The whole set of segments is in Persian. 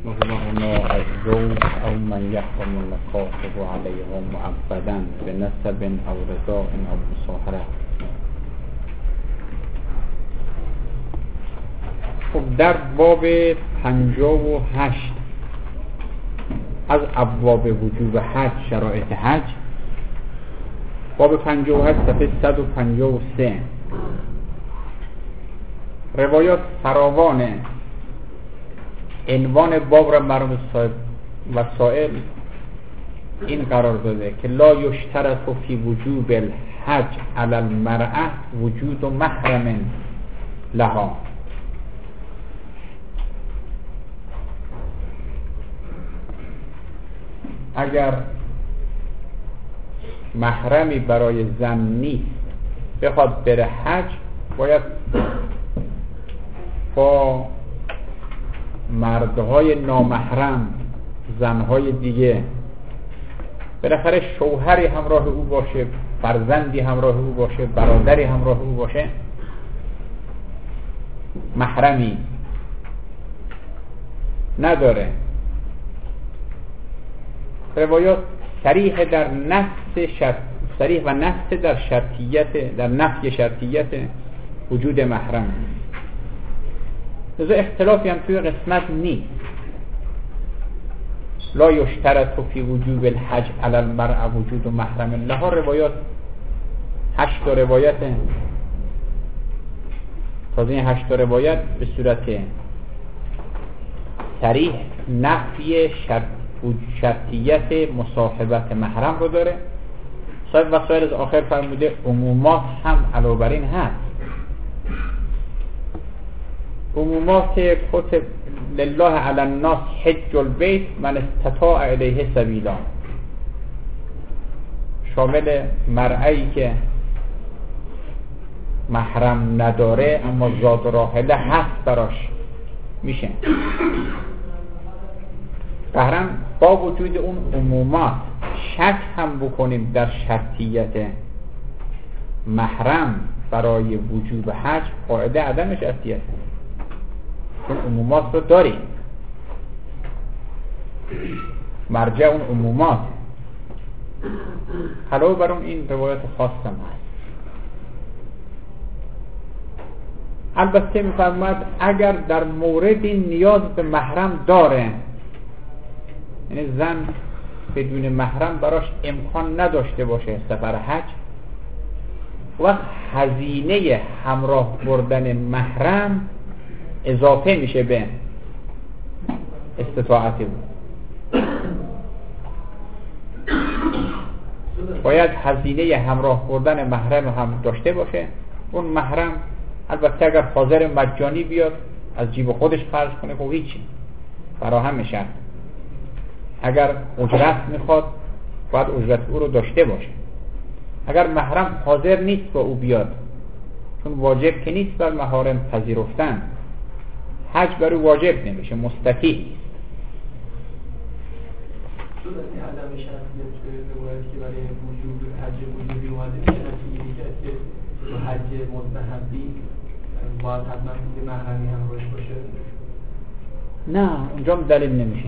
وهما الزوج أو من يحرم نکاحه علیها مؤبدا بنسب أو رضاء أو مصاهرة. خب در باب 58 از ابواب وجوب حج، شرایط حج، باب 58 صفحه 153 روایات فراوانه. عنوان باب را مرحوم صاحب وسائل این قرار داده که لا یشترط فی وجوب الحج علی المرأة وجود محرم لها. اگر محرمی برای زن نیست بخواد بره حج، باید با مردهای نامحرم، زنهای دیگه، بالاخره شوهری همراه او باشه، فرزندی همراه او باشه، برادری همراه او باشه، محرمی نداره. روایات صریح در نفی شرطیت وجود محرم. لذا اختلافی هم توی قسمت نیست. لا یشترط فی وجوب الحج علی المرأة وجود محرم لها. روایات 8 روایت. تازه این 8 روایت به صورت صریح نفی شرطیت مصاحبت محرم رو داره. صاحب وسائل از آخر فرموده عمومات هم علاوه بر این هست. عمومات کتب لله علی الناس حج البیت من استطاع الیه سبیلا، شامل مرئی که محرم نداره اما زاد و راحله هست براش میشه. قهرم با وجود اون عمومات شک هم بکنیم در شرطیت محرم برای وجوب حج، قاعده عدم شرطیت، چون عمومات رو داریم، مرجع اون عمومات. علاوه بر اون این روایت خاص هم هست. البته میفرماید اگر در موردی نیاز به محرم داره، یعنی زن بدون محرم براش امکان نداشته باشه سفر حج، وقت هزینه همراه بردن محرم اضافه میشه به استطاعت بود. باید هزینه همراه بردن محرم هم داشته باشه. اون محرم البته اگر حاضر مجانی بیاد از جیب خودش خرج کنه خب هیچی، فراهم میشه. اگر اجرت میخواد باید اجرت او رو داشته باشه. اگر محرم حاضر نیست با او بیاد، چون واجب که نیست بر محارم پذیرفتن، حج بر او واجب نمیشه، مستطیع نیست. شد از این عدم شرطیت روایت که برای وجوب حج وجوبی اومده میشه نتیجه که تو حج مستحبی باید حتما که محرمی هم روش باشه؟ نه، اونجا دلیل نمیشه.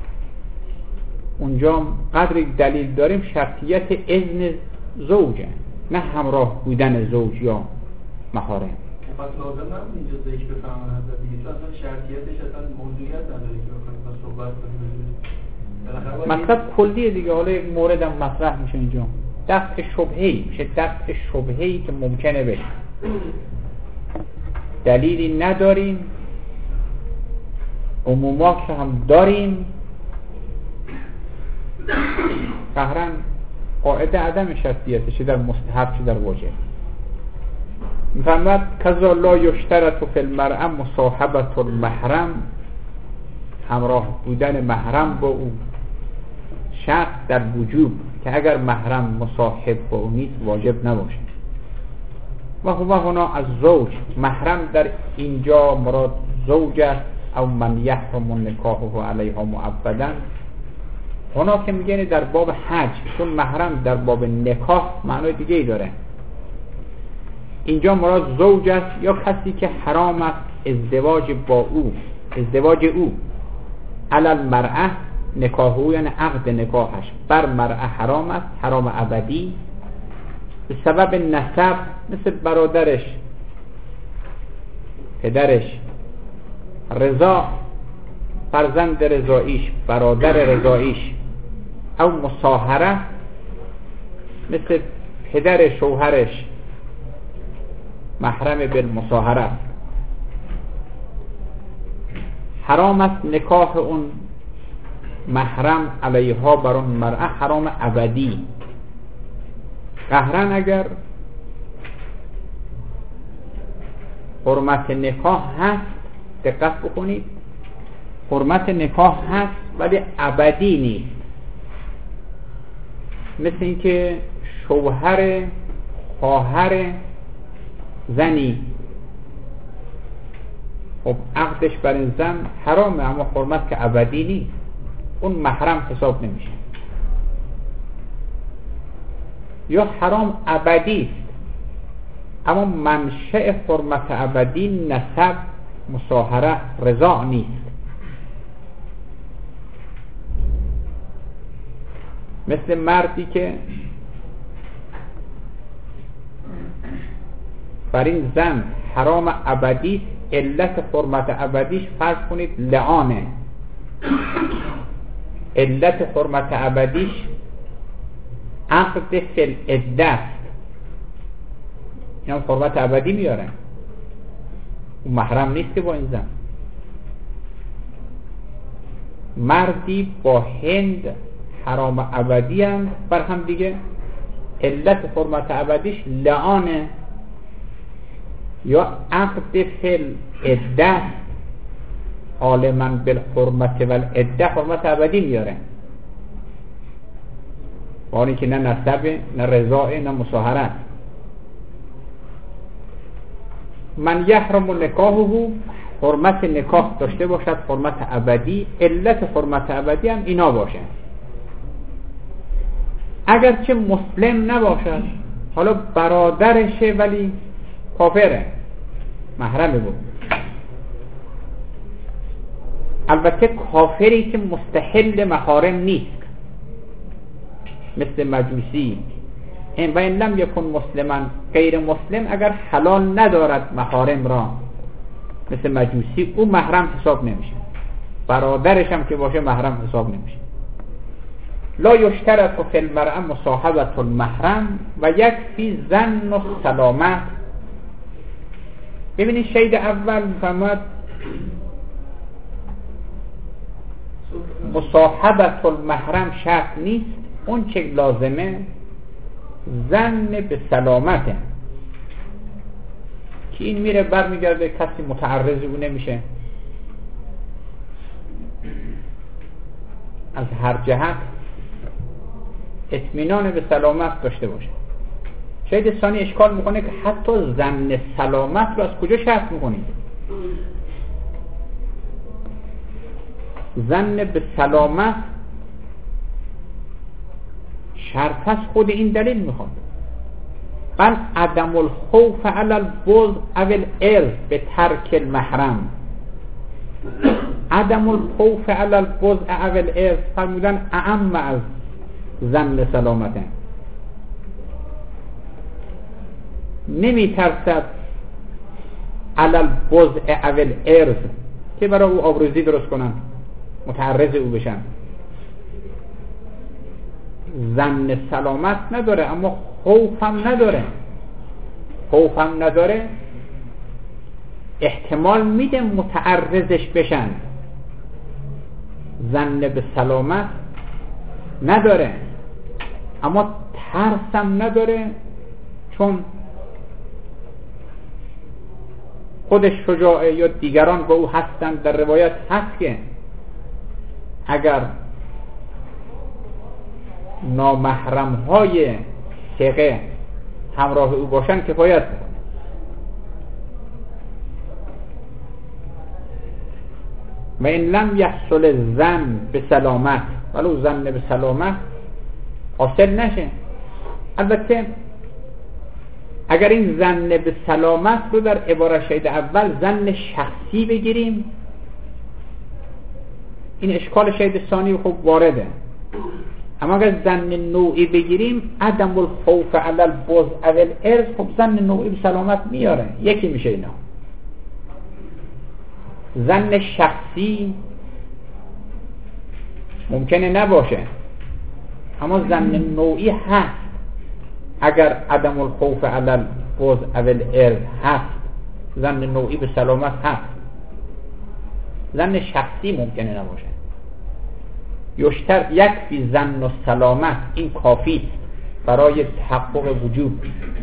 اونجا قدری دلیل داریم شرطیت اذن زوجه، نه همراه بودن زوج یا محارم. پس لازم نبود اینجا ذکر بفهمن حضرت دیگه، چون اصلا شرطیتش اصلا موضوعیت نداره که بخوایم با صحبت کنیم. مطلب کلیه دیگه. حالا یک مورد هم مطرح میشه اینجا، دفع شبهه‌ای میشه، دفع شبهه‌ای که ممکنه بشه. دلیلی نداریم، عمومات هم داریم، قهرن قاعده عدم شرطیت چه در مستحب چه در واجب. میفرماد کذا لا یشترط فی المرأة مصاحبة المحرم، همراه بودن محرم با او شرط در وجوب که اگر محرم مصاحب با او نیست واجب نباشه. و هنا از زوج، محرم در اینجا مراد زوج است، او من یحرم نکاحه علیها مؤبدا. هنا که میگن در باب حج، چون محرم در باب نکاح معنای دیگه ای داره. اینجا مراد زوج است یا کسی که حرام است ازدواج با او، ازدواج او علی المرأه نکاحو یعنی عقد نکاحش بر مرأه حرام است، حرام ابدی، به سبب نسب مثل برادرش، پدرش، رضا فرزند رضاییش، برادر رضاییش، او مصاهره مثل پدر شوهرش، محرم بالمصاهره، حرام است نکاح اون محرم علیها بر اون مرأه، حرام ابدی. قهرن اگر حرمت نکاح هست، دقت بکنید، حرمت نکاح هست ولی ابدی نیست. مثل اینکه شوهر خواهر زنی، خب عقدش بر این زن حرامه اما حرمت که ابدی نیست، اون محرم حساب نمیشه. یا حرام ابدی است اما منشأ حرمت ابدی نسب، مصاهره، رضا نیست. مثل مردی که بر این زن حرام ابدی است، علت حرمت ابدیش فرض کنید لعانه، علت حرمت ابدیش عقد فی العده است، اینا حرمت ابدی میارن، اون محرم نیست که با این زن. مردی با هند حرام ابدی هم بر هم دیگه، علت حرمت ابدیش لعانه یا عقد فی العده، عالما بالحرمت والعده حرمت ابدی میاره، باری که نه نسبه، نه رضاه، نه مصاهره. من یحرم نکاحه، حرمت نکاح داشته باشد، حرمت ابدی، علت حرمت ابدی هم اینا باشه. اگرچه مسلم نباشد، حالا برادرشه ولی کافره، محرمه بود، البته کافری که مستحل محارم نیست، مثل مجوسی. این و این لم یکن مسلمان، غیر مسلم اگر حلال ندارد محارم را، مثل مجوسی، او محرم حساب نمیشه، برادرش هم که باشه محرم حساب نمیشه. لا یشترط فی المرأة مصاحبة المحرم و یکفی ظن و سلامت. ببینید شید اول فرمود مصاحبة المحرم شرط نیست، اون چه لازمه ظن به سلامته، که این میره برمیگرده کسی متعرض او نمیشه، از هر جهت اطمینان به سلامت داشته باشه. شاید ثانی اشکال میکنه که حتی ظن سلامت رو از کجا شرط میکنید؟ ظن به سلامت شرط از خود این دلیل میخواد، بل عدم الخوف علی البغض او الارث به ترک المحرم. عدم الخوف علی البغض او الارث فرمودن اعم از ظن سلامته. نمی ترسد علی البغض او الارث که برای او آبروزی درست کنن، متعرض او بشن. ظن سلامت نداره اما خوفم نداره، خوفم نداره، احتمال میده متعرضش بشن. ظن به سلامت نداره اما ترسم نداره، چون خودش شجاعه یا دیگران با او هستند. در روایت هست که اگر نامحرم های ثقه همراه او باشن کفایت میکنه. و این لم یحصل ظن به سلامت، ولو ظن به سلامت حاصل نشه. البته اگر این ظن به سلامت رو در عبارت شید اول ظن شخصی بگیریم، این اشکال شهید ثانی خوب وارده. اما اگر ظن نوعی بگیریم عدم الخوف علی البغض او الارث، خب ظن نوعی به سلامت میاره، یکی میشه اینا. ظن شخصی ممکنه نباشه، اما ظن نوعی هست. اگر عدم الخوف علی البغض او الارث هست، ظن نوعی به سلامت هست. ظن شخصی ممکنه نباشه. یشتر یکفی ظن و سلامت، این کافی است برای تحقق وجود.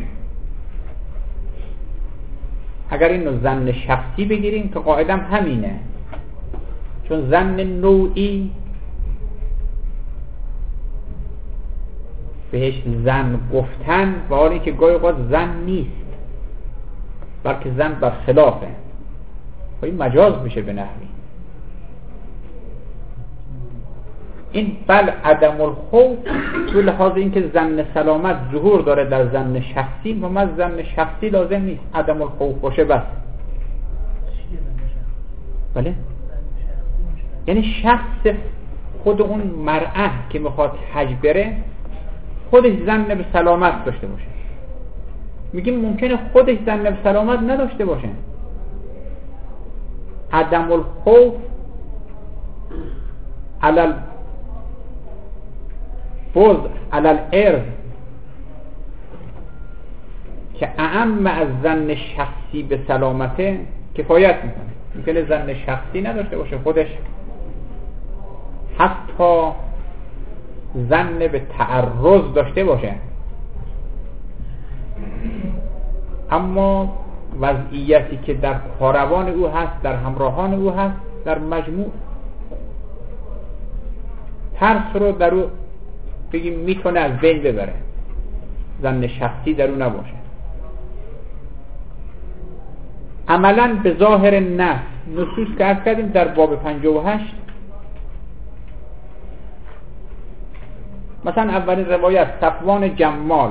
اگر اینو ظن شخصی بگیریم که قاعدم همینه، چون ظن نوعی بهش ظن گفتن و حالی که گاهی اوقات ظن نیست بلکه ظن بر خلافه، این مجاز میشه به نحوی. این بل عدم الخوف به لحاظ اینکه ظن سلامت ظهور داره در ظن شخصی و من ظن شخصی لازم نیست عدم الخوف باشه بس. بله؟ یعنی شخص خود اون مرأة که میخواد حج بره خودش ظن به سلامت داشته باشه. میگیم ممکنه خودش ظن به سلامت نداشته باشه. عدم الخوف علی البغض علی الارث که اعم از ظن شخصی به سلامته کفایت میکنه. ممکنه ظن شخصی نداشته باشه خودش، حتی ظن به تعرض داشته باشه، اما وضعیتی که در کاروان او هست، در همراهان او هست، در مجموع ترس رو در او بگیم میتونه از بین ببره، ظن شخصی در او نباشه. عملا به ظاهر نص نصوص که عرض کردیم در باب 58 مثلا اولین روایت صفوان جمال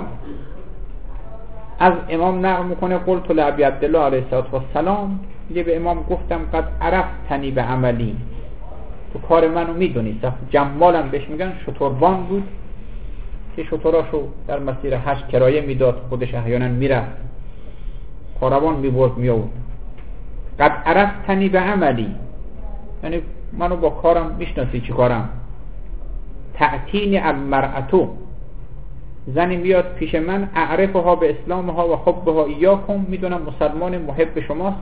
از امام نقل میکنه قلت لابی عبدالله علیه السلام، میگه به امام گفتم قد عرفتنی به عملی، تو کار منو میدونی. جمالم بهش میگن شتربان بود که شتراشو در مسیر حج کرایه میداد، خودش احیانا میرفت کاروان میبرد میاد. قد عرفتنی به عملی یعنی منو با کارم میشناسی چی کارم. تأتینی المرأتو، زنی میاد پیش من اعرفها به اسلامها و حبها ایاکم، میدونم مسلمان محب شماست،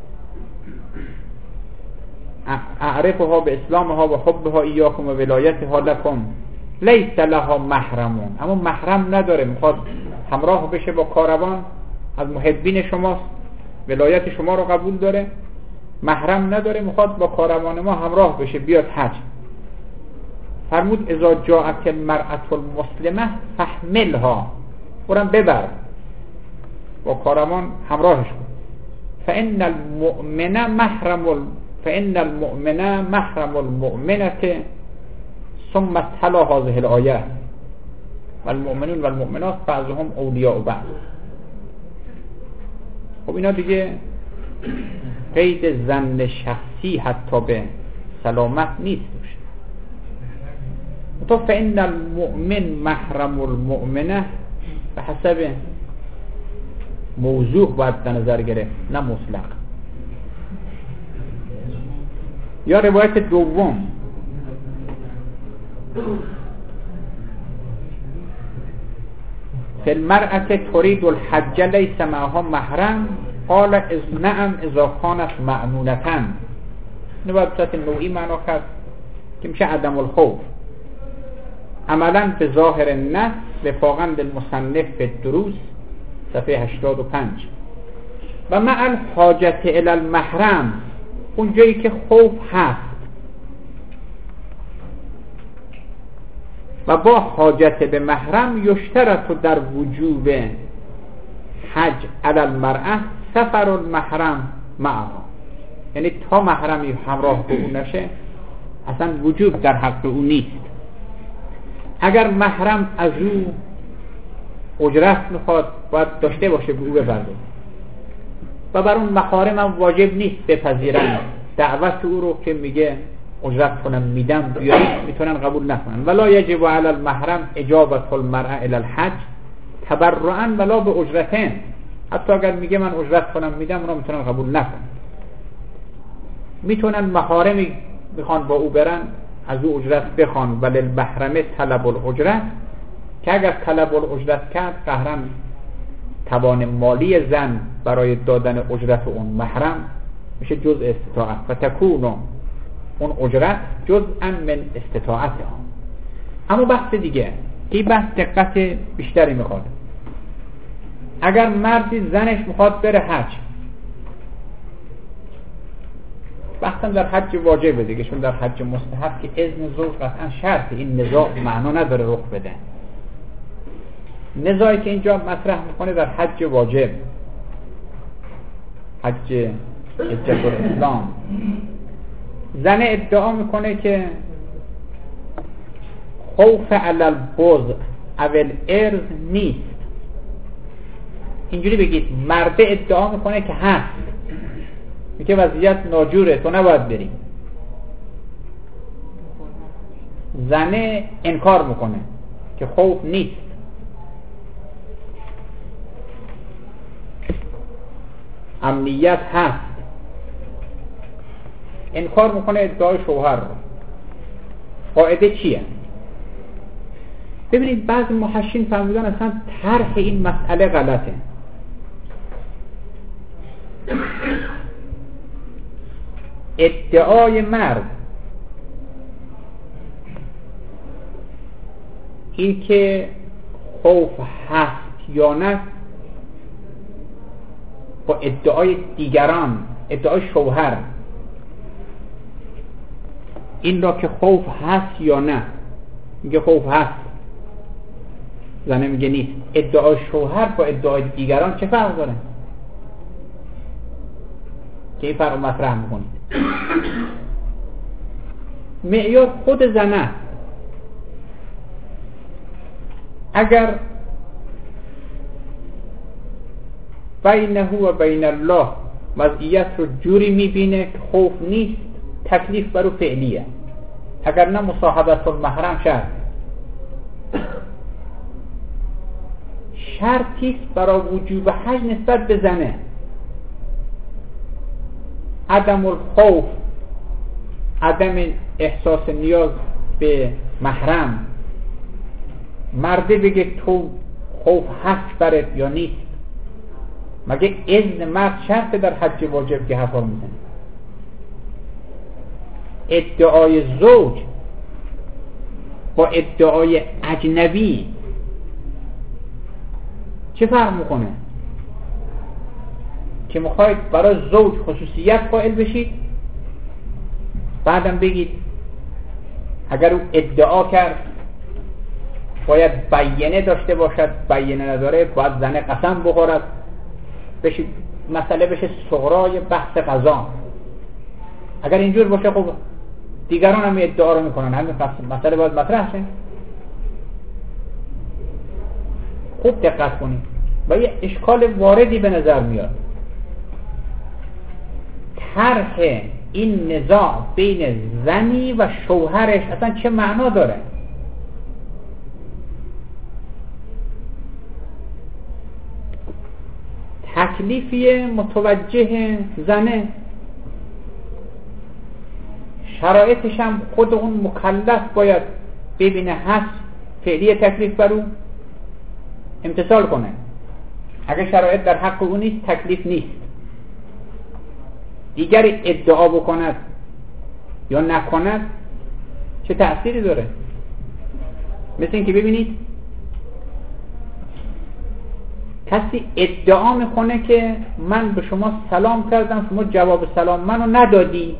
اعرفها به اسلامها و حبها ایاکم و ولایتها لکم، لیس لها محرمون، اما محرم نداره، میخواد همراه بشه با کاروان، از محبین شماست، ولایت شما رو قبول داره، محرم نداره، میخواد با کاروان ما همراه بشه بیاد حج. فرمود اذا جاءت المرأة المسلمه فاحملها، برام ببر، با کاروان همراهش کن. فان المؤمن محرم المؤمنه ثم تلا هذه الآیه والمؤمنون والمؤمنات بعضهم اولیاء بعض. خب اینا دیگه قید ظن شخصی حتی به سلامت نیست. تو فإن المؤمن محرم المؤمنه به حسب موضوع باید در نظر گرفت، نه مطلق. یا روایت دوم فی المرأة تريد الحج لیس معها محرم قال نعم اذا كانت معنونة. اینو باید بسات نوعی معنا کرد که میشه عدم الخوف. عملا به ظاهر نه وفاقا للمصنف به دروس صفحه 85. و مع الحاجت الی المحرم، اون جایی که خوف هست و با حاجت به محرم، یشترط در وجوب حج علی المرأة سفر المحرم معها، یعنی تا محرمی همراه به اون نشه اصلا وجوب در حق او نیست. اگر محرم از او اجرت میخواد باید داشته باشه به او بپرده و بر اون محارم هم واجب نیست بپذیرن دعوت او رو که میگه اجرت کنم میدم بیایید، میتونن قبول نکنن. ولا یجب علی المحرم اجابت المرأة الی الحج تبرعا ولا به اجرتین. حتی اگر میگه من اجرت کنم میدم، اونا میتونن قبول نکنن. میتونن محارمی میخوان با او برن از او اجرت بخوان، ولی المحرم طلب الاجرت، که اگر طلب الاجرت کرد قهرن توان مالی زن برای دادن اجرت اون محرم میشه جزء استطاعت و تکون اون اجرت جزءا من استطاعت ها. اما بحث دیگه، این بحث دقت بیشتری میخواد. اگر مردی زنش میخواد بره حج، بحثم در حج واجبه دیگه، چون در حج مستحب که اذن زوج قطعا شرط، این نزاع معنا نداره رخ بده. نزاعی که اینجا مطرح میکنه در حج واجب، حج حجت الاسلام، زن ادعا میکنه که خوف علی البضع او الارض نیست. اینجوری بگید، مرد ادعا میکنه که هست، میگه وضعیت ناجوره تو نباید بری. زن انکار میکنه که خوف نیست. امنیت هست. انکار میکنه ادعای شوهر رو. قاعده چیه؟ ببینید بعضی محشین فهمیدن اصلا طرح این مسئله غلطه. ادعای مرد این که خوف هست یا نه با ادعای دیگران، ادعای شوهر، این را که خوف هست یا نه، میگه خوف هست، زنه میگه نیست. ادعای شوهر با ادعای دیگران چه فرق داره؟ که این فرق مطرح میکنید. معیار خود زنه. اگر بینه و بین الله وضعیت رو جوری میبینه که خوف نیست، تکلیف برو فعلیه، اگر نه مصاحبت المحرم شرطیست برای وجوب حج نسبت به زنه. عدم الخوف، عدم احساس نیاز به محرم. مرده بگه تو خوف هست برات یا نیست؟ مگه اذن مرد شرط در حج واجب که حرفا میزنه؟ ادعای زوج با ادعای اجنبی چه فرق میکنه؟ که میخواید برای زوج خصوصیت قائل بشید، بعدم بگید اگر او ادعا کرد باید بیانه داشته باشد، بیانه نداره باید زنه قسم بخورد، بشید مسئله بشه صغرای بحث قضا. اگر اینجور باشه خب دیگران هم ادعا رو میکنن، همین مسئله باید مطرح شه. خوب دقت کنید و یه اشکال واردی به نظر میاد. طرح این نزاع بین زنی و شوهرش اصلا چه معنا داره؟ تکلیفی متوجه زنه، شرایطش هم خود اون مکلف باید ببینه هست، فعلی تکلیف برو امتثال کنه. اگه شرایط در حق اون نیست، تکلیف نیست. دیگری ادعا بکند یا نکند چه تأثیری داره؟ مثل این که ببینید کسی ادعا میکنه که من به شما سلام کردم، شما جواب سلام منو ندادی.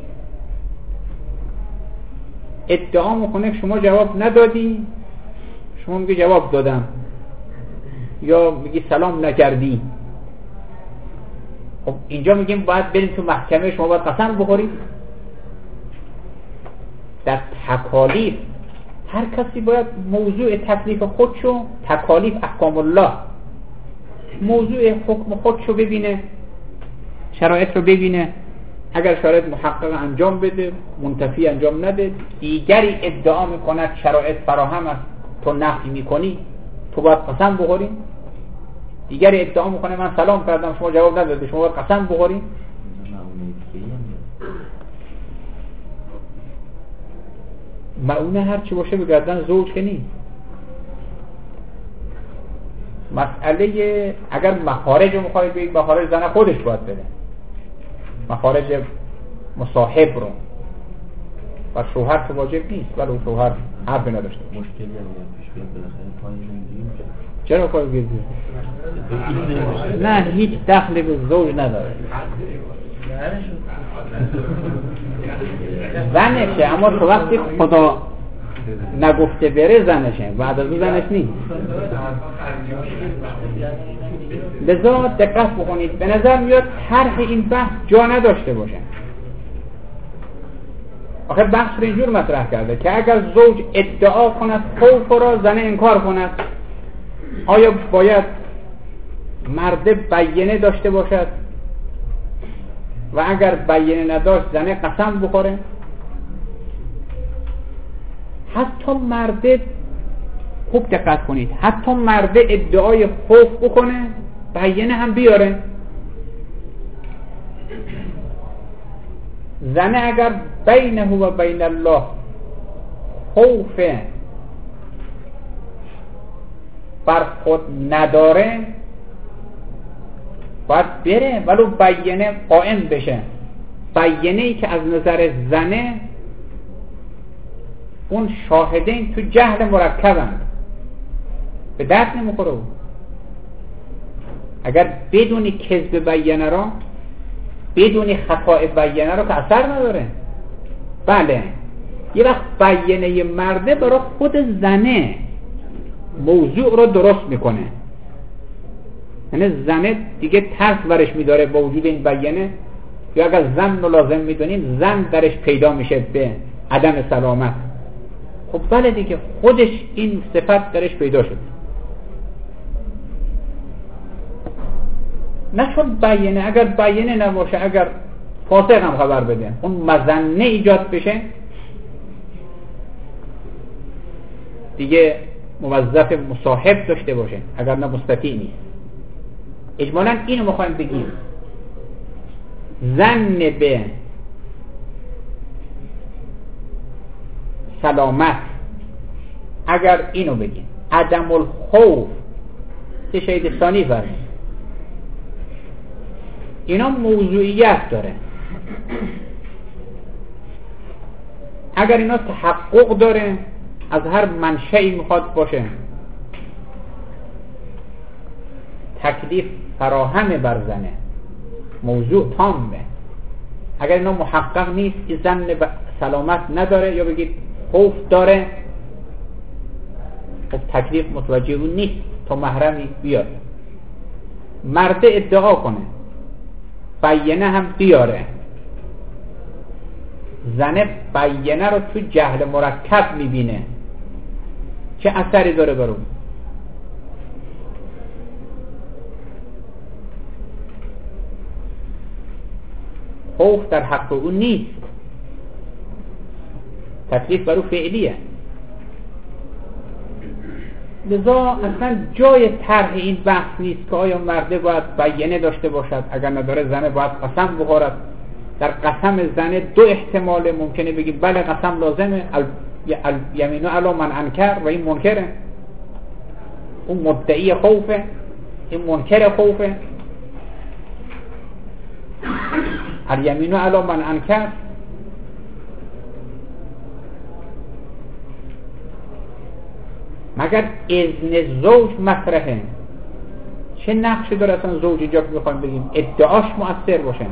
ادعا میکنه که شما جواب ندادی، شما میگی جواب دادم، یا میگی سلام نکردی. خب اینجا میگیم باید بریم تو محکمه، شما باید قسم بخورید. در تکالیف هر کسی باید موضوع تکلیف خودشو، تکالیف احکام الله، موضوع حکم خودشو ببینه، شرایط رو ببینه. اگر شرایط محقق انجام بده، منتفی انجام نده، دیگری ادعا میکند شرایط فراهم است تو نفی میکنی، تو باید قسم بخوری. دیگری ادعا میکنه من سلام کردم شما جواب ندادی، شما باید قسم بخوری. معونه هر چی باشه به گردن زوج که نیست. مسئله اگر مخارج رو میخواید بگید، مخارج زن خودش باید بده، مخارج مصاحب رو، و شوهر که واجب نیست، ولی شوهر حرفی نداشته. مشکلی هم پیش بیاد بالاخره پایین نمیدیم. چرا پایین گیردیم؟ نه هیچ دخلی به زوج نداره. زنشه، اما تو وقتی خدا نگفته بره زنشه، بعد از اون زنش نیست. لذا دقت بکنید، به نظر میاد طرح این بحث جا نداشته باشه. آخه بحث رو اینجور مطرح کرده که اگر زوج ادعا کند خوف را زن انکار کند، آیا باید مرد بیانه داشته باشد و اگر بیانه نداشت زن قسم بخوره؟ حتی مرد، خوب دقت کنید، حتی مرد ادعای خوف بکنه بیانه هم بیاره. زن اگر بینه و بین الله خوف بر خود نداره باید بره ولو بیانه قائم بشه. بیانه ای که از نظر زنه اون شاهدین تو جهل مرکبند، به درد نمیخوره. اگر بدونی کذب بیانه را، بدونی خطا بیانه را که اثر نداره. بله یه وقت بیانه مرده برای خود زنه موضوع رو درست میکنه، یعنی زنه دیگه ترس برش میداره با وجود این بیانه، یا اگر زن رو لازم میدونیم زن درش پیدا میشه به عدم سلامت. خب بله دیگه خودش این صفت درش پیدا شد. نشون بیانه، اگر بیانه نباشه، اگر فاسق هم خبر بده، اون مظنه ایجاد بشه، دیگه موظف مصاحب داشته باشه، اگر نه مستطیع نیست. اجمالاً اینو میخوایم بگیم، ظن به سلامت اگر اینو بگیم، عدم الخوف سه شهید ثانی فرمید، اینا موضوعیت داره. اگر اینا تحقق داره، از هر منشئی میخواد باشه، تکلیف فراهم بر زنه، موضوع تامه. اگر اینا محقق نیست، که زن سلامت نداره یا بگید خوف داره، خب تکلیف متوجه اون نیست تا محرمی بیاد. مرد ادعا کنه، بیانه هم بیاره، زنه بیانه رو تو جهل مرکب میبینه، چه اثری داره بر اون؟ خوف در حق اون نیست، تکلیف بر اون فعلیه. لذا اصلا جای طرح این بحث نیست که آیا مرده باید بیانه داشته باشد، اگر نداره زنه باید قسم بخورد. در قسم زنه دو احتمال ممکنه، بگی بله قسم لازمه، یمینو علی من انکر، و این منکره، اون مدعی خوفه، این منکر خوفه. الیمینو علی من انکر، مگر اذن زوج مطرحه. چه نقشی داره اصلا زوج اینجا که میخوایم بگیم ادعاش مؤثر باشه؟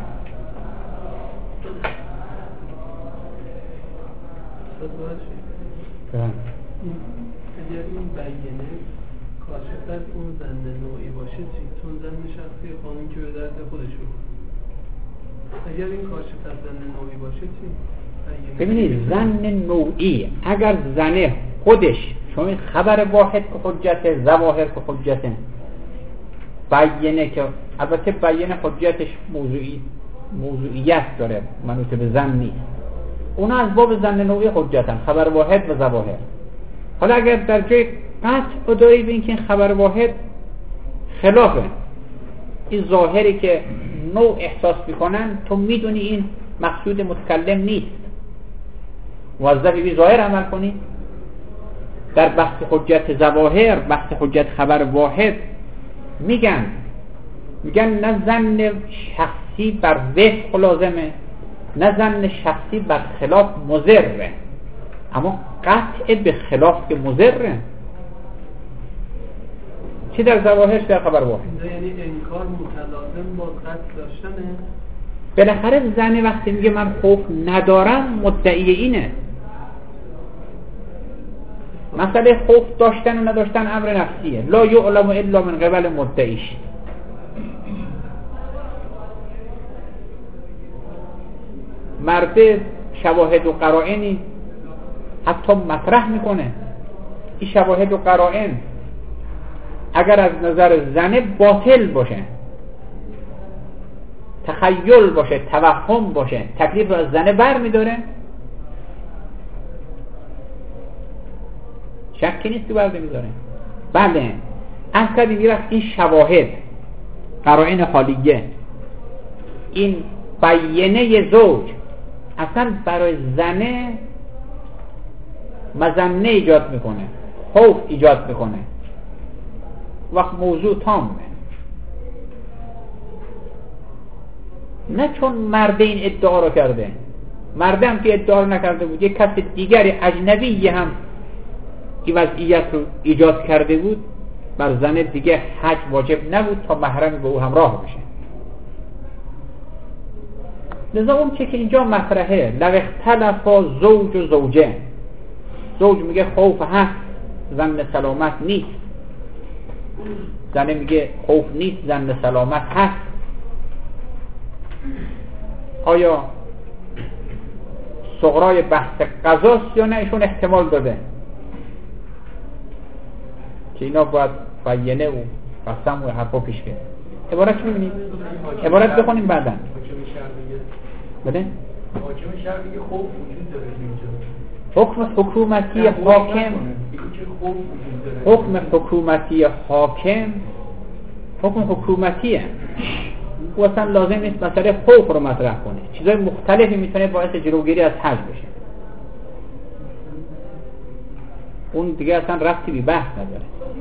اگر این بیانه کاشف از اون زن نوعی باشه چی؟ چون زن شخصی قانون که به درد خودش بود. اگر این کاشف از زن نوعی باشه چی؟ ببینید زن نوعی، اگر زنه خودش، شما این خبر واحد که حجته، ظواهر که حجته، بیانه که البته بیانه حجتش موضوعی موضوعیت داره، منوط به ظن نیست. اونا از باب ظن نوعی حجتن، خبر واحد و ظواهر. حالا اگر در جای قطع داری به این که این خبر واحد خلافه این ظاهری که نوع احساس میکنن، تو میدونی این مقصود متکلم نیست، موظفی بی ظاهر عمل کنی. در بحث حجت ظواهر، بحث حجت خبر واحد میگن نه ظن شخصی بر وفق لازمه، نه ظن شخصی بر خلاف مضره، اما قطع به خلاف که مضره. چی در ظواهر در خبر واحد؟ یعنی انکار متلازم با قطع داشتنه. بالاخره ظن وقتی میگه من خوف ندارم مدعی اینه. مسئله خوف داشتن و نداشتن امر نفسیه، لا یعلم الا من قبل مدعیش. مرد شواهد و قرائنی حتی مطرح میکنه. این شواهد و قرائن اگر از نظر زنه باطل باشه، تخیل باشه، توهم باشه، تکلیف رو از زنه بر میداره، شکی نیست که برده میداره. بله از کردیم یه وقت این شواهد قرائن حالیه، این بیانه زوج اصلا برای زنه مظنه ایجاد میکنه، خوف ایجاد میکنه، وقت موضوع تامه. نه چون مرد این ادعا رو کرده، مرد هم که ادعا رو نکرده بود، یک کس دیگری اجنبی هم این وضعیت رو ایجاد کرده بود، بر زن دیگه حج واجب نبود تا محرم به او همراه بشه. لذا اون چه که اینجا مطرحه، لو اختلفا زوج و زوجه، زوج میگه خوف هست زن سلامت نیست، زن میگه خوف نیست زن سلامت هست. آیا صغرای بحث قضاست یا نه؟ ایشون احتمال داده که اینا باید بیانه و قسم و حرفا پیش بیاد. عبارت چی میبینید؟ عبارت بخونیم بعدن. بده؟ حاکم شهر میگه خوف وجود داره اینجا. حکم حکومتی حاکم، حکم حکومتی حاکم حکم حکومتیه، او اصلا لازم نیست مسئله خوف رو مطرح کنه. چیزای مختلفی میتونه باعث جلوگیری از حج بشه، اون دیگه اصلا ربطی به بحث نداره.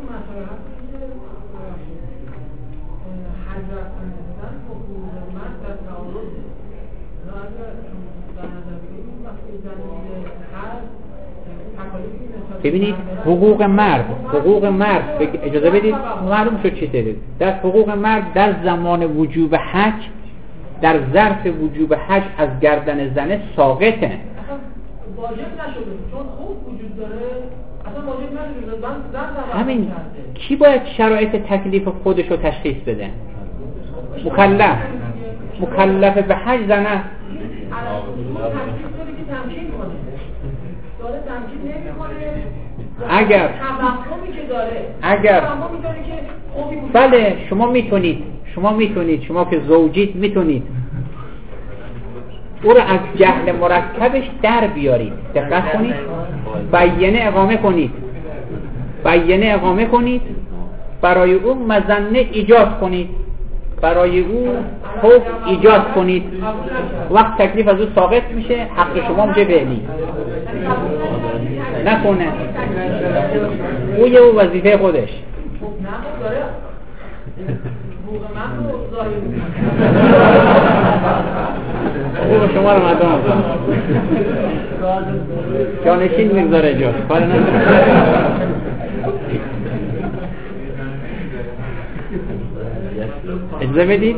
ببینید حقوق مرد اجازه بدید معلوم شد چی دارید. در حقوق مرد در زمان وجوب حج، در ظرف وجوب حج از گردن زنه ساقطه، واجب نشده چون خوب وجود داره، اصلا واجب نشده. همین کی باید شرایط تکلیف خودش رو تشخیص بده؟ مکلف به حج زنه. اگر بله شما میتونید شما که زوجید میتونید او رو از جهل مرکبش در بیارید. دقت کنید، بیانه اقامه کنید، برای او مظنه ایجاد کنید، برای او خوف ایجاد کنید. وقت تکلیف از او ساقط میشه، حق شما میشه فعلی نکنه، او یه وظیفه خودش. او شما رو مدام جانشین میگذاره جا کار نداره. اجازه بدید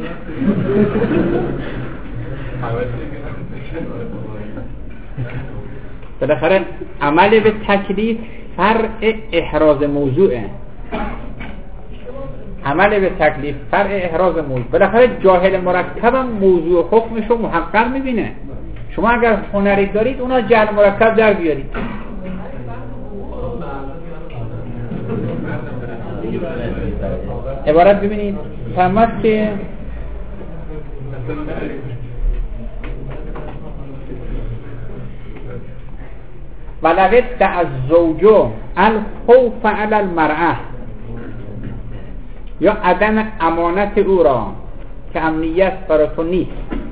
بالاخره عمل به تکلیف فرع احراز موضوعه. عمل به تکلیف فرع احراز موضوع. بالاخره جاهل مرکبم موضوع حکمش رو محقق میبینه. شما اگر هنری دارید اونا جهل مرکب در بیارید. عبارت ببینید فرماد که ولقد دع الزوج الخوف علی المرأة، یا عدم امانت او را که امنیت برای تو نیست،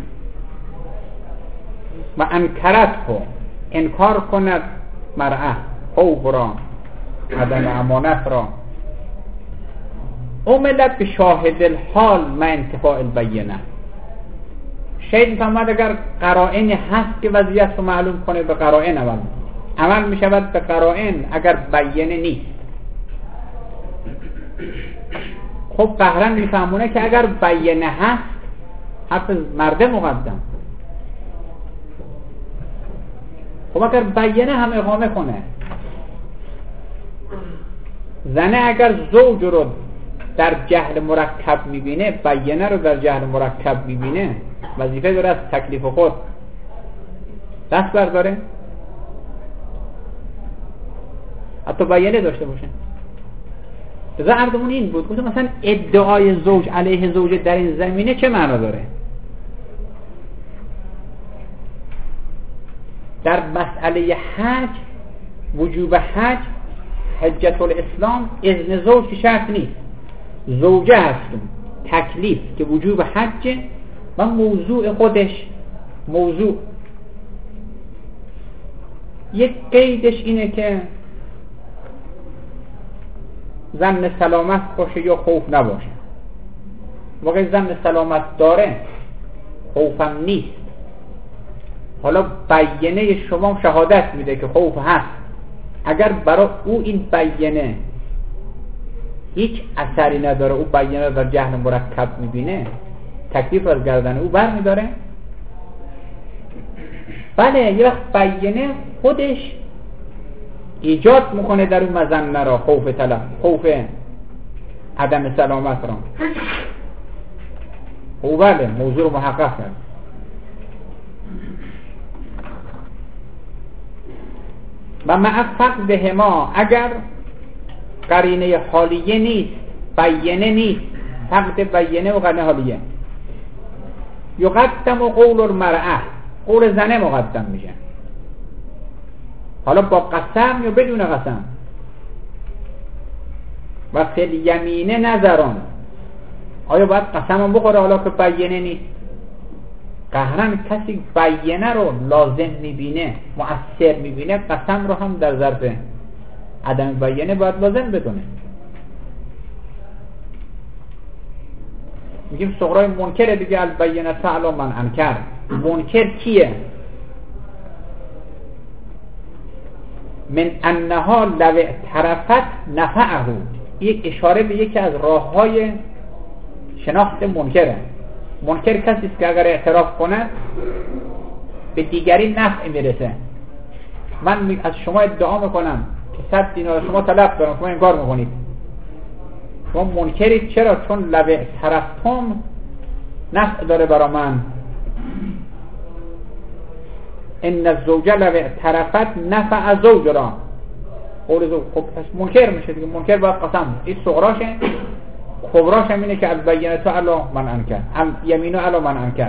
و انکرت انکار کند مرأة خوف را، عدم امانت را، عملت به شاهد الحال ما انتفاع البینه. شاید فهمد اگر قرائن هست که وضعیت رو معلوم کنه به قرائن عمل می شود به قرائن اگر بیانه نیست. خب قهرن می فهمونه که اگر بیانه هست حرف مرده مقدم. خب اگر بیانه هم اقامه کنه، زنه اگر زوج رو در جهل مرکب میبینه، بیانه رو در جهل مرکب میبینه، وظیفه داره از تکلیف خود دست برداره، حتی بیانه داشته باشه. لذا عرضمون این بود گفتم مثلا ادعای زوج علیه زوج در این زمینه چه معنا داره؟ در مسئله حج، وجوب حج، حجت الاسلام، اذن زوج که شرط نیست، زوجه هستون، تکلیف که وجوب حج و موضوع خودش موضوع یک قیدش اینه که زن سلامت باشه یا خوف نباشه. واقعا زن سلامت داره، خوفم نیست، حالا بیانه شما شهادت میده که خوف هست، اگر برای او این بیانه هیچ اثری نداره، او بیانه در جهل مرکب میبینه، تکلیف از گردن او بر میداره. بله یه وقت بیانه خودش ایجاد میکنه در اون مظنه را، خوف طلب، خوف عدم سلامت را، او بله موضوع رو محقق کرد. و مع فقدهما، اگر قرینه حالیه نیست، بیانه نیست، فقد بیانه و قرینه حالیه، یقدم قول المرأة، قول زنه مقدم میشه، حالا با قسم یا بدون قسم. و فی الیمینه نظران، آیا باید قسم هم بخوره حالا که بیانه نیست؟ قهرن کسی بیانه رو لازم میبینه، مؤثر میبینه، قسم رو هم در ظرف عدم بیانه باید لازم بدونه. میگیم صغرای منکر دیگه، البینه تعالی من انکر. منکر کیه؟ من انها لو اعترفت نفعه، یک اشاره به یکی از راههای شناخت منکره. منکر کسی است که اگر اعتراف کنه به دیگری نفع میرسه. من از شما ادعا میکنم که 100 دینار شما طلب دارم، شما انکار میکنید، شما منکرید. چرا؟ چون لو اعترفتم نفع داره برا من. ان الزوجه لو اعترفت نفع زوج را، قول زوج. خب پس منکر میشه دیگه، منکر باید قسم. این صغراشه، کبراش هم اینه که البینه علی من انکر، الیمین علی من انکر.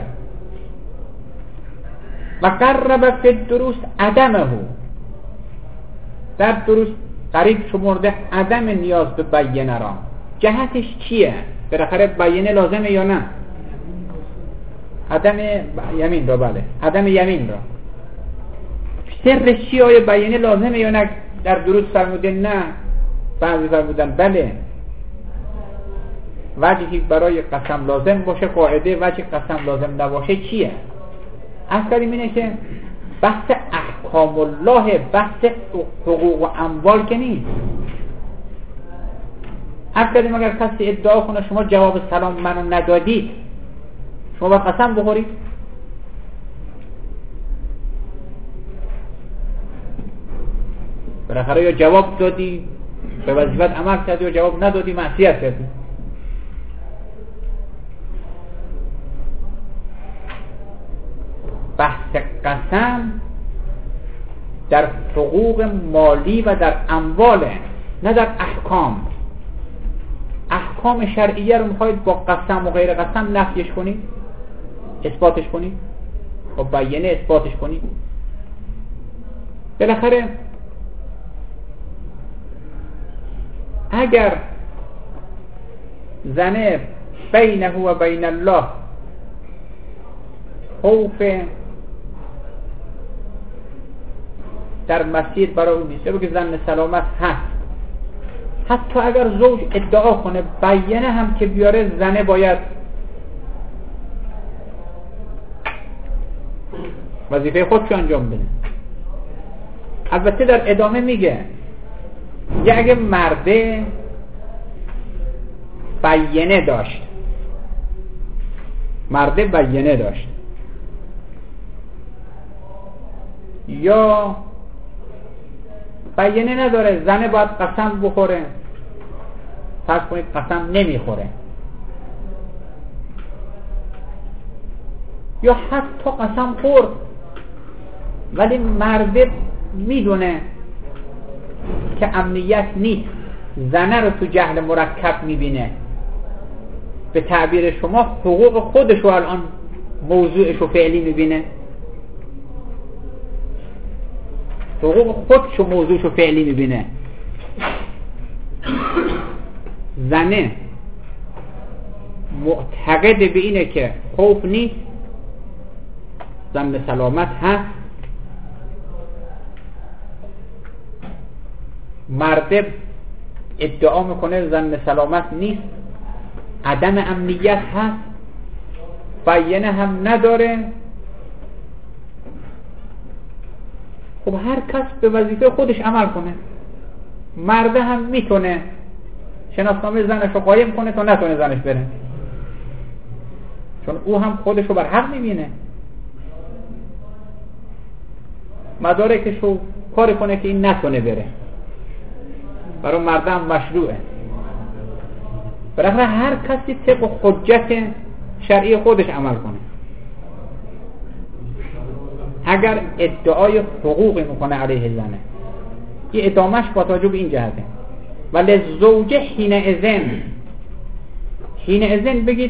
و قرب فی الدروس عدمه، در دروس قریب شمرده عدم نیاز به بیانه را. جهتش چیه؟ بالاخره بیانه لازمه یا نه؟ عدم یمین را، بله عدم یمین را. سرش چیه؟ آیا بیانه لازمه یا نه؟ در دروس فرموده نه، بعضی فرمودن بله. وجهی برای قسم لازم باشه، قاعده وجه قسم لازم نباشه چیه؟ اصلا اینه که بحث احکام الله، بحث حقوق و اموال که نیست. اصلا اگر کسی ادعا کنه شما جواب سلام منو ندادید، شما با قسم بخورید؟ بالاخره یا جواب دادی به وظیفت عمل کردی، یا جواب ندادی معصیت کردی. بحث قسم در حقوق مالی و در امواله، نه در احکام. احکام شرعیه رو میخواید با قسم و غیر قسم نفیش کنید، اثباتش کنید، با بیانه اثباتش کنید. بالاخره اگر زنه بینه و بین الله خوف در مسیر برای اون نیست، بگه زن سلامت هست، حتی اگر زوج ادعا کنه بیانه هم که بیاره، زنه باید وظیفه خودشو انجام بده. البته در ادامه میگه اگه مرده بیانه داشت، مرده بیانه داشت یا بیانه نداره، زنه باید قسم بخوره، فرض کنید قسم نمیخوره، یا حتی قسم خورد ولی مرده میدونه که امنیت نیست، زنه رو تو جهل مرکب میبینه، به تعبیر شما حقوق خودشو الان موضوعشو فعلی میبینه، حقوق خودشو موضوعشو فعلی میبینه. زنه معتقد به اینه که خوف نیست، زن سلامت هست، مرده ادعا میکنه زن سلامت نیست، عدم امنیت هست، بیانه هم نداره. خب هر کس به وظیفه خودش عمل کنه. مرده هم میتونه شناسنامه زنش رو قایم کنه تا نتونه زنش بره، چون او هم خودش رو بر حق میبینه، مدارکش رو کاری کنه که این نتونه بره، برای مرده هم مشروعه. برای هر کسی طبق حجت شرعی خودش عمل کنه. اگر ادعای حقوقی میکنه علیه زنه، این ادامش با توجه به این جهته. ولی زوجه حین ازن بگید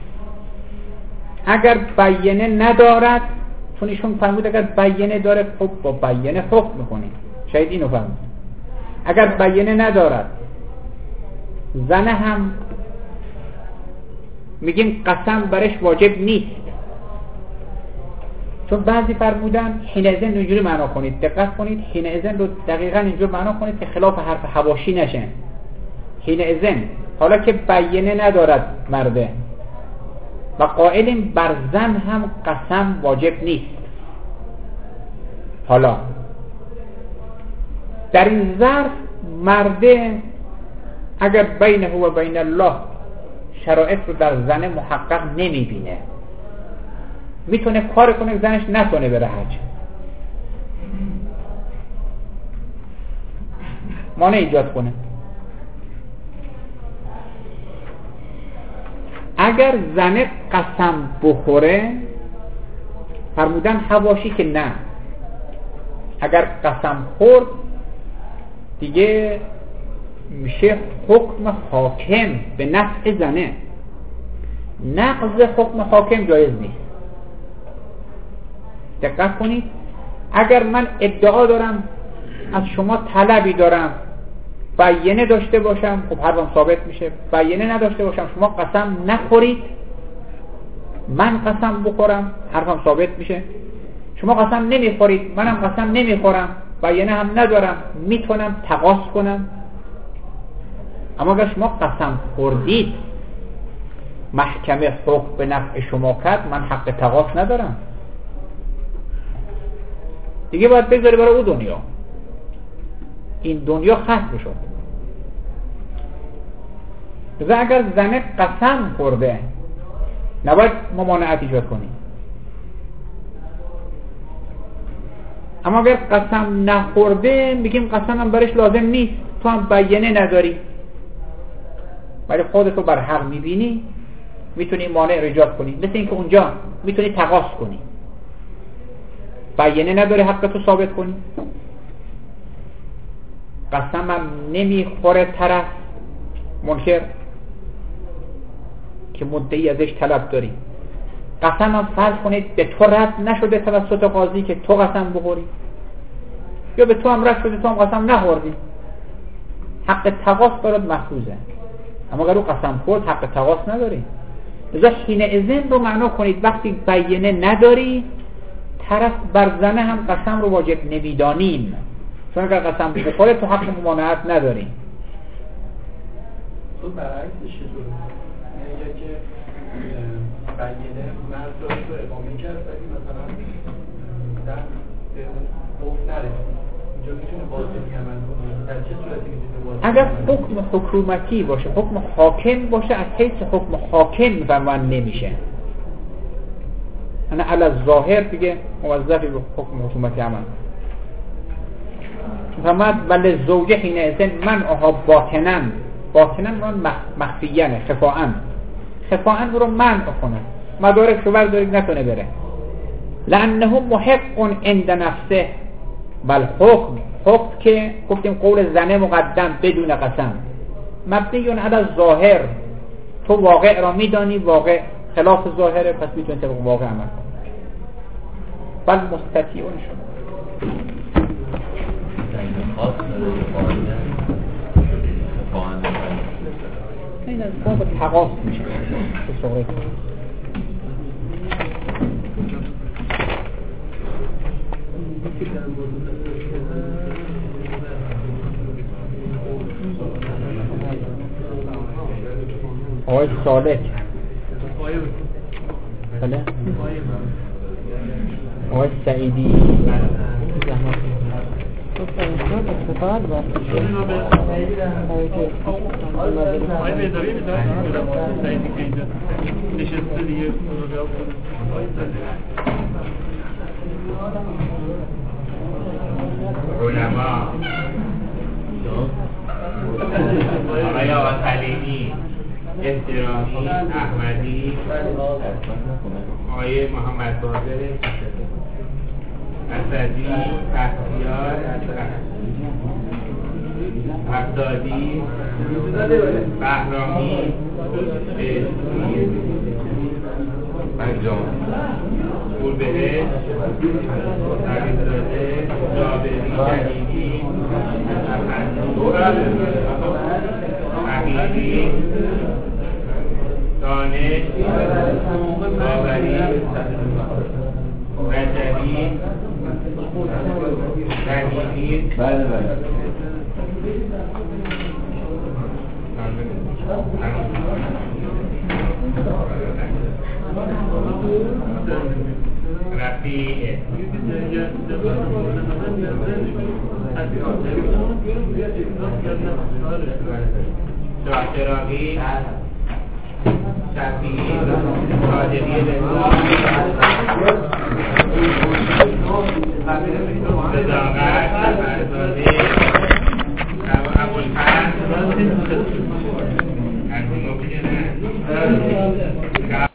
اگر بیانه ندارد، چون ایشون فرمود اگر بیانه داره خب با بیانه حکم میکنید، شاید اینو فرمود. اگر بیانه ندارد زنه هم میگیم قسم برش واجب نیست، چون بعضی فرمودن حین ازن اینجوری معنا کنید، دقت کنید، حین ازن رو دقیقا اینجور معنا کنید که خلاف حرف حواشی نشه. حین ازن حالا که بیانه ندارد مرده و قائلیم بر زن هم قسم واجب نیست. حالا در این ظرف مرده اگر بینه و بین الله شرایط رو در زن محقق نمیبینه، میتونه کار کنه زنش نتونه بره حج، مانع ایجاد کنه. اگر زنه قسم بخوره فرمودن حواشی که نه، اگر قسم خورد دیگه میشه حکم حاکم به نفع زنه، نقض حکم حاکم جایز نیست. دقت کنید، اگر من ادعا دارم از شما طلبی دارم، بیانه داشته باشم، خب حرفم ثابت میشه. بیانه نداشته باشم، شما قسم نخورید، من قسم بخورم، حرفم ثابت میشه. شما قسم نمیخورید، منم قسم نمیخورم، بیانه هم ندارم، میتونم تقاص کنم. اما اگر شما قسم خوردید، محکمه حکم به نفع شما کرد، من حق تقاص ندارم دیگه، باید بگذاری برای او دنیا. این دنیا خسته شد. و اگر زنه قسم خورده نباید ممانعت ایجاد کنی. اما اگر قسم نخورده میگیم قسم هم برش لازم نیست، تو هم بیانه نداری ولی خودتو بر حق میبینی، میتونی مانع ایجاد کنی. مثل اینکه اونجا میتونی تقاص کنی، بیانه نداره حقتو ثابت کنی. قسم هم نمیخوره طرف منکر که مدعی ازش طلب داری، قسم هم فرض کنید به تو رد نشده توسط قاضی که تو قسم بخوری، یا به تو هم رد شده تو هم قسم نخوردی، حق تقاص برات محفوظه، اما اگر او قسم خورد حق تقاص نداری. لذا حین اذن رو معنا کنید وقتی بیانه نداری طرف بر زنه هم قسم رو واجب نمیدانیم، چون اگر قسم بخوره تو حق ممانعت نداری. تو برعکسش چطوره؟ میگه که بیانه مرد رو اقامه کرد ولی مثلا زن به حکم نرسید، اینجا میتونه باطلی عمل کنه؟ در چه صورتی میتونه باطلی؟ اگر حکم حکومتی باشه، حکم حاکم باشه، از حیث حکم حاکم و من نمیشه، انا علی الظاهر دیگه موظفی به حکم حکومتی عمل فرمود ولی زوجه حین اذن منعها باطنن من مخفیانه، خفاءن رو منع کنه، مدارک رو بردارید نتونه بره. لانه محق عند نفسه بل حکم که گفتیم قول زنه مقدم بدون قسم مبنی علی الظاهر، تو واقع را میدانی، واقع خلاف ظاهره، پس میتونی طبق واقع عمل کنی. بل مستطیعون شما این از باب تقاص میشه آقای سالک بله آقای سعیدی علما آقای آقا سلیمی، احترامی، احمدی، آقای محمد باقر، اسدی، بختیار، بغدادی، بهرامی، گلبهشت، علیزاده، جابری، جلیلی، حقیقی، دانش، باوری، رجبی، رحیمی، رفیع، شاهچراغی، شفیعی، صادقی،